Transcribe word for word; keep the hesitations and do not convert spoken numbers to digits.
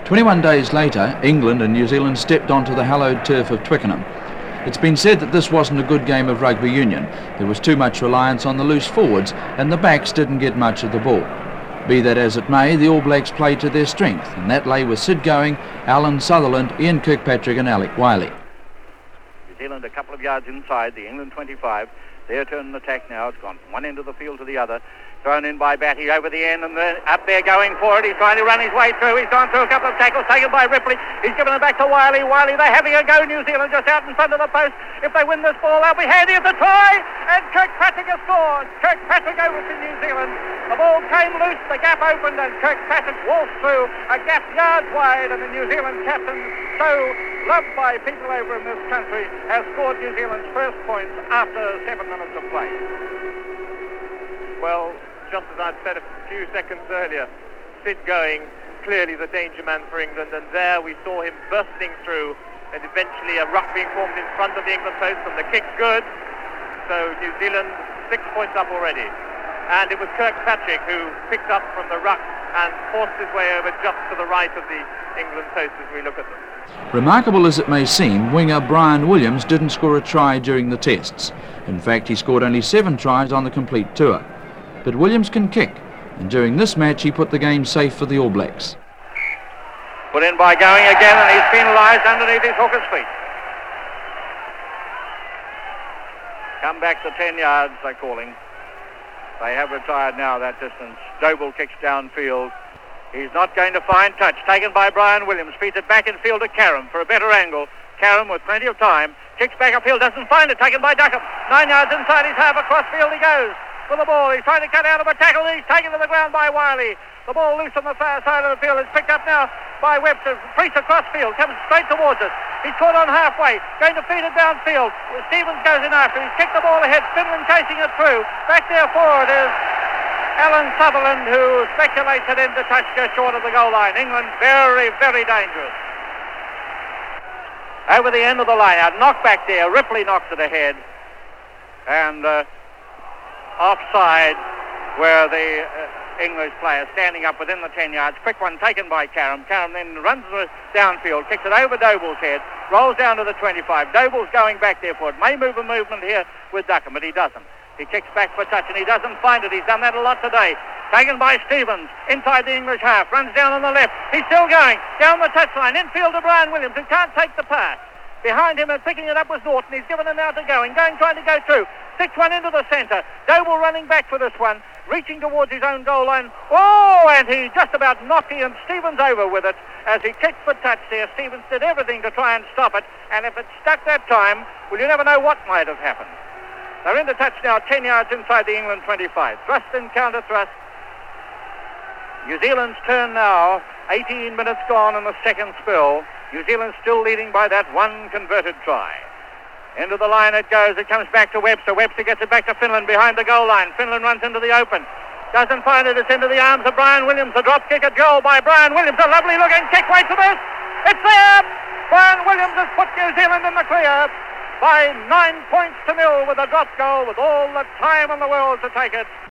twenty-one days later, England and New Zealand stepped onto the hallowed turf of Twickenham. It's been said that this wasn't a good game of rugby union. There was too much reliance on the loose forwards and the backs didn't get much of the ball. Be that as it may, the All Blacks played to their strength, and that lay with Sid Going, Alan Sutherland, Ian Kirkpatrick and Alec Wiley. New Zealand a couple of yards inside the England twenty-five. Their turn in attack now. It's gone from one end of the field to the other. Thrown in by Batty over the end, and then up there going for it. He's trying to run his way through. He's gone through a couple of tackles taken by Ripley. He's given it back to Wiley. Wiley, they're having a go. New Zealand just out in front of the post. If they win this ball, they'll be handy at the try. And Kirkpatrick has scored. Kirkpatrick over to New Zealand. The ball came loose. The gap opened, and Kirkpatrick waltzed through a gap yards wide. And the New Zealand captain, so loved by people over in this country, has scored New Zealand's first points after seven minutes of play. Well, just as I'd said a few seconds earlier, Sid Going, clearly the danger man for England, and there we saw him bursting through, and eventually a ruck being formed in front of the England post, and the kick good. So New Zealand six points up already. And it was Kirkpatrick who picked up from the ruck and forced his way over just to the right of the England post as we look at them. Remarkable as it may seem, winger Brian Williams didn't score a try during the tests. In fact, he scored only seven tries on the complete tour. But Williams can kick, and during this match he put the game safe for the All Blacks. Put in by Going again, and he's penalised underneath his hooker's feet. Come back to ten yards, they're calling. They have retired now that distance. Doble kicks downfield. He's not going to find touch. Taken by Brian Williams. Feeds it back in field to Karam for a better angle. Karam with plenty of time. Kicks back upfield, doesn't find it. Taken by Duckham. Nine yards inside his half. Across field he goes for the ball. He's trying to cut out of a tackle. He's taken to the ground by Wiley. The ball loose on the far side of the field. It's picked up now by Webster. Priest across field. Comes straight towards us. He's caught on halfway. Going to feed it downfield. Stevens goes in after. He's kicked the ball ahead. Finland chasing it through. Back there forward is Alan Sutherland, who speculates it into touch just short of the goal line. England very, very dangerous. Over the end of the line out. Knock back there. Ripley knocks it ahead. And uh, offside where the uh, English player standing up within the ten yards. Quick one taken by Karam. Karam then runs the downfield, kicks it over Doble's head, rolls down to the twenty-five. Doble's going back there for it. May move a movement here with Duckham, but he doesn't. He kicks back for touch, and he doesn't find it. He's done that a lot today. Taken by Stevens, inside the English half, runs down on the left. He's still going, down the touchline, infield to Brian Williams, who can't take the pass. Behind him and picking it up was Norton. He's given it now to Going. Going trying to go through. Sticks one into the centre. Doble running back for this one. Reaching towards his own goal line. Oh, and he just about knocked Ian Stevens over with it as he kicked for touch there. Stevens did everything to try and stop it. And if it stuck that time, well, you never know what might have happened. They're into touch now, ten yards inside the England twenty-five. Thrust and counter thrust. New Zealand's turn now. eighteen minutes gone in the second spell. New Zealand still leading by that one converted try. Into the line it goes. It comes back to Webster. Webster gets it back to Finland behind the goal line. Finland runs into the open. Doesn't find it. It's into the arms of Brian Williams. A drop kick at goal by Brian Williams. A lovely looking kick. Wait for this. It's there. Brian Williams has put New Zealand in the clear by nine points to nil with a drop goal with all the time in the world to take it.